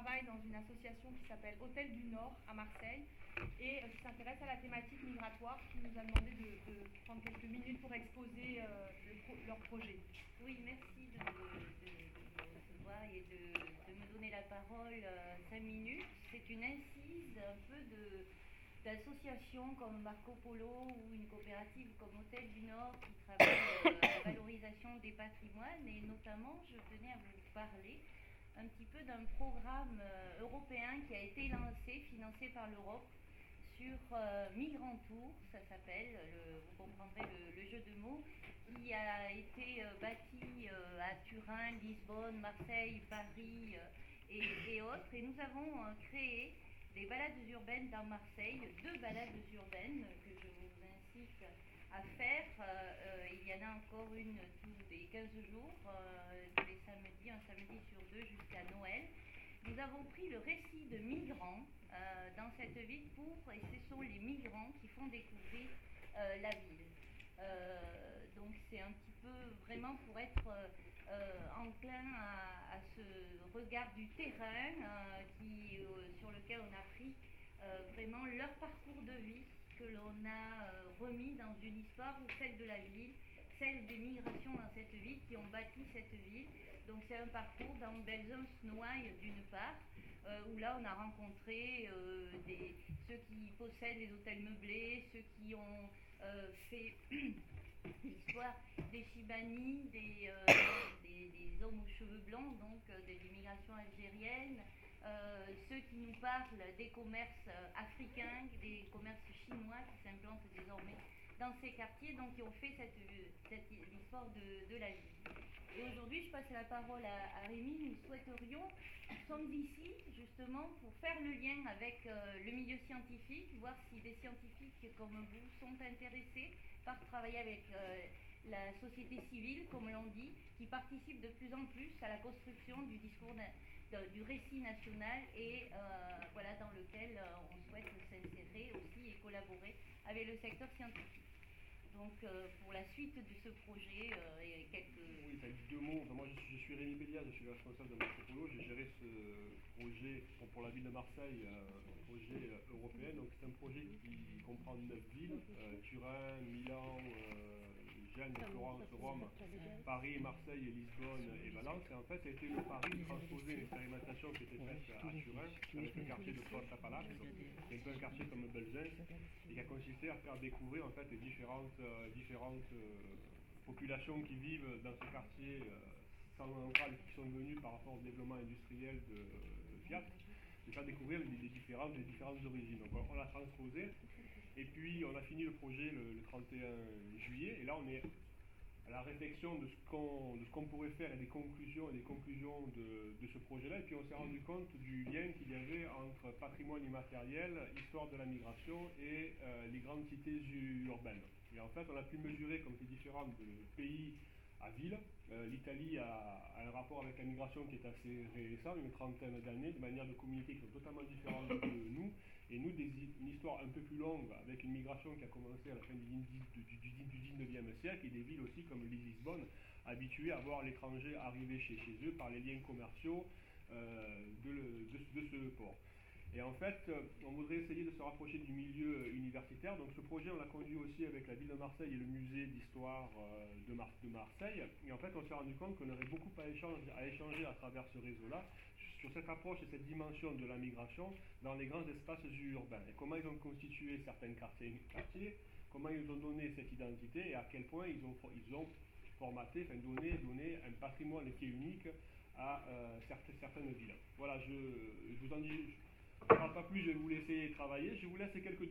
travaille dans une association qui s'appelle Hôtel du Nord à Marseille et qui s'intéresse à la thématique migratoire, qui nous a demandé de prendre quelques minutes pour exposer leur projet. Oui, merci de me recevoir et de me donner la parole 5 minutes. C'est une incise un peu d'associations comme Marco Polo ou une coopérative comme Hôtel du Nord qui travaille à la valorisation des patrimoines, et notamment je tenais à vous parler un petit peu d'un programme européen qui a été lancé, financé par l'Europe, sur Migrantour, ça s'appelle, vous comprendrez le jeu de mots, qui a été bâti à Turin, Lisbonne, Marseille, Paris et autres. Et nous avons créé des balades urbaines dans Marseille, 2 balades urbaines que je vous incite à faire. Il y en a encore une tous les 15 jours, tous les samedis, un samedi sur 2 jusqu'à Noël. Nous avons pris le récit de migrants dans cette ville et ce sont les migrants qui font découvrir la ville. Donc c'est un petit peu vraiment pour être enclin à ce regard du terrain sur lequel on a pris vraiment leur parcours de vie que l'on a remis dans une histoire, celle de la ville, celle des migrations dans cette ville qui ont bâti cette ville. Donc c'est un parcours dans Belzunce-Noailles d'une part, où là on a rencontré ceux qui possèdent les hôtels meublés, ceux qui ont fait l'histoire des Chibani, des hommes aux cheveux blancs, donc de l'immigration algérienne, ceux qui nous parlent des commerces africains, des commerces chinois qui s'implantent désormais dans ces quartiers, donc qui ont fait l'histoire de la ville. Et aujourd'hui, je passe la parole à Rémi. Nous sommes ici justement pour faire le lien avec le milieu scientifique, voir si des scientifiques comme vous sont intéressés par travailler avec la société civile, comme l'on dit, qui participe de plus en plus à la construction du discours du récit national et voilà, dans lequel on souhaite s'insérer aussi et collaborer avec le secteur scientifique. Donc pour la suite de ce projet, il y a quelques... Oui, enfin, 2 mots. Enfin, moi je suis Rémi Béliard, je suis le responsable de Marco Polo. J'ai géré ce projet pour la ville de Marseille, un projet européen. Donc c'est un projet qui comprend 9 villes, Turin, Milan, Gênes, Florence, Rome, Paris, Marseille, Lisbonne et Valence. Et en fait, ça a été le pari de transposer l'expérimentation qui était faite à Turin, avec le quartier de Porta Palazzo, qui est un peu un quartier comme Belzunce, et qui a consisté à faire découvrir en fait les différentes populations qui vivent dans ce quartier central, qui sont venues par rapport au développement industriel de Fiat, de faire découvrir les différentes origines. Donc on l'a transposé, et puis on a fini le projet le 31 juillet, et là on est à la réflexion de ce qu'on pourrait faire et des conclusions de ce projet-là. Et puis on s'est rendu compte du lien qu'il y avait entre patrimoine immatériel, histoire de la migration et les grandes cités urbaines. Et en fait, on a pu mesurer comme c'est différent de pays à ville. L'Italie a un rapport avec la migration qui est assez récent, une trentaine d'années, de manière de communiquer qui sont totalement différentes de nous. Et nous, une histoire un peu plus longue, avec une migration qui a commencé à la fin du 19e siècle, et des villes aussi comme Lisbonne, habituées à voir l'étranger arriver chez eux par les liens commerciaux de ce port. Et en fait, on voudrait essayer de se rapprocher du milieu universitaire. Donc ce projet, on l'a conduit aussi avec la ville de Marseille et le musée d'histoire de Marseille. Et en fait, on s'est rendu compte qu'on aurait beaucoup à échanger à travers ce réseau-là sur cette approche et cette dimension de la migration dans les grands espaces urbains. Et comment ils ont constitué certains quartiers, comment ils ont donné cette identité et à quel point ils ont formaté, enfin donné un patrimoine qui est unique à certaines villes. Voilà, je vous en dis... Je ne parle pas plus, je vais vous laisser travailler. Je vous laisse quelques